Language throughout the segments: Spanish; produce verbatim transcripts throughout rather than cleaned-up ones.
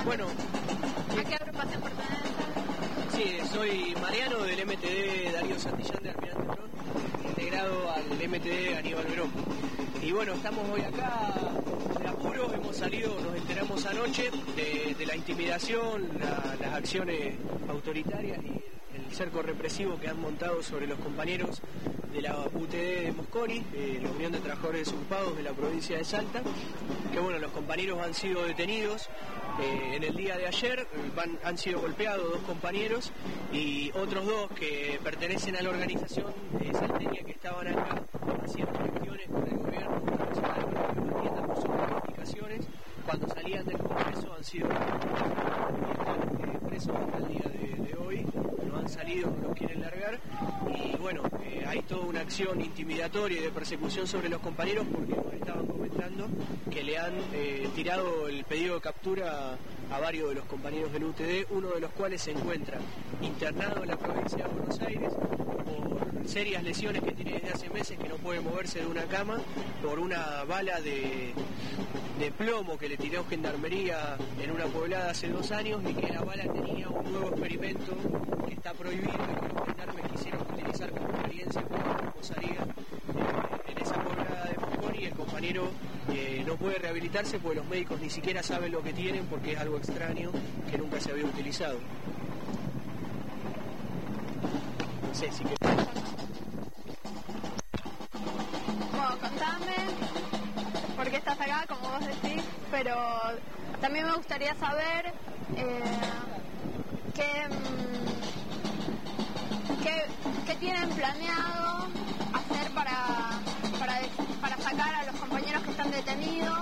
Bueno. ¿A qué agrupación pertenece? Sí, soy Mariano del M T D Darío Santillán de Almirante Brown, integrado al M T D Aníbal Verón. Y bueno, estamos hoy acá de apuro, hemos salido, nos enteramos anoche de, de la intimidación, la, las acciones autoritarias y el cerco represivo que han montado sobre los compañeros de la U T D de Mosconi, eh, la Unión de Trabajadores Desocupados de la provincia de Salta, que bueno, los compañeros han sido detenidos eh, en el día de ayer, van, han sido golpeados dos compañeros y otros dos que pertenecen a la organización eh, salteña que estaban acá haciendo gestiones con el gobierno nacional para que lo atiendan por sus reivindicaciones. Cuando salían del Congreso han sido eh, presos hasta el día de, de hoy, no han salido, no los quieren largar y bueno, eh, hay toda una acción intimidatoria y de persecución sobre los compañeros porque nos estaban comentando que le han eh, tirado el pedido de captura a, a varios de los compañeros del U T D, uno de los cuales se encuentra internado en la provincia de Buenos Aires por serias lesiones que tiene desde hace meses, que no puede moverse de una cama, por una bala de, de plomo que le tiró Gendarmería en una poblada hace dos años y que la bala tenía un nuevo experimento que está prohibido y que los gendarmes quisieron utilizar como experiencia como reposaría eh, en esa poblada de Mosconi y el compañero eh, no puede rehabilitarse porque los médicos ni siquiera saben lo que tienen porque es algo extraño que nunca se había utilizado. No sé si querés. Bueno, contame por qué estás acá, como vos decís, pero también me gustaría saber eh, qué, qué, qué tienen planeado hacer para, para, para sacar a los compañeros que están detenidos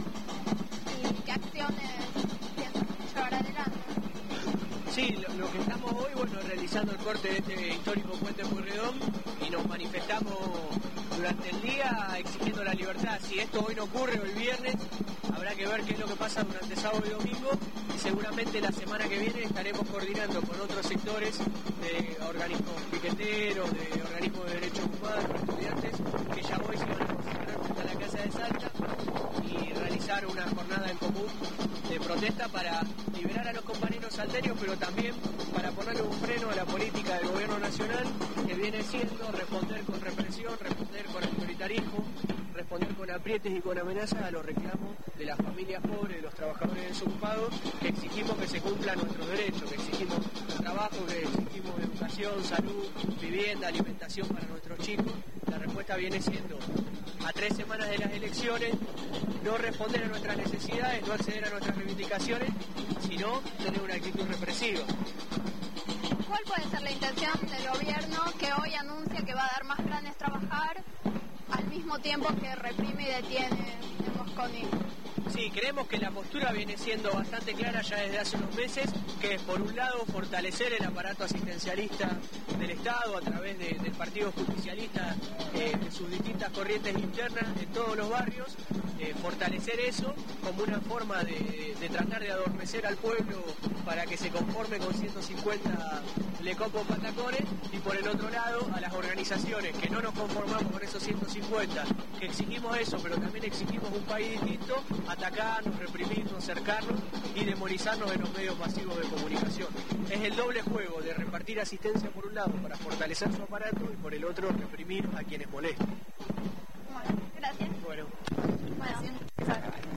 y qué acciones piensan llevar adelante. Sí, lo, lo que estamos hoy, bueno, realizando el corte de este histórico puente Pueyrredón y nos manifestamos durante el día exigiendo la libertad. Si esto hoy no ocurre o el viernes, habrá que ver qué es lo que pasa durante sábado y domingo y seguramente la semana que viene estaremos coordinando con otros sectores de organismos piqueteros, de organismos de derechos humanos, estudiantes, que ya hoy se van a concentrar frente a la Casa de Salta y realizar una jornada en común de protesta para liberar a los compañeros salteños, pero también para ponerle un freno a la política del gobierno nacional que viene siendo responder con represión, responder con autoritarismo, responder con aprietes y con amenazas a los reclamos de las familias pobres, de los trabajadores desocupados, que exigimos que se cumplan nuestros derechos, que exigimos trabajo, que exigimos educación, salud, vivienda, alimentación para nuestros chicos. La respuesta viene siendo, a tres semanas de las elecciones, no responder a nuestras necesidades, no acceder a nuestras reivindicaciones, sino tener una actitud represiva. ¿Cuál puede ser la intención del gobierno que hoy anuncia que va a dar más planes trabajar al mismo tiempo que reprime y detiene en Mosconi? Sí, creemos que la postura viene siendo bastante clara ya desde hace unos meses, que es por un lado fortalecer el aparato asistencialista del Estado a través de, del Partido Justicialista, eh, de sus distintas corrientes internas en todos los barrios, eh, fortalecer eso como una forma de, de tratar de adormecer al pueblo para que se conforme con ciento cincuenta lecopos patacones, y por el otro lado a las organizaciones que no nos conformamos con esos ciento cincuenta, que exigimos eso, pero también exigimos un país distinto, atacarnos, reprimirnos, cercarnos y demonizarnos en los medios masivos de comunicación. Es el doble juego de repartir asistencia por un lado para fortalecer su aparato y por el otro reprimir a quienes molestan.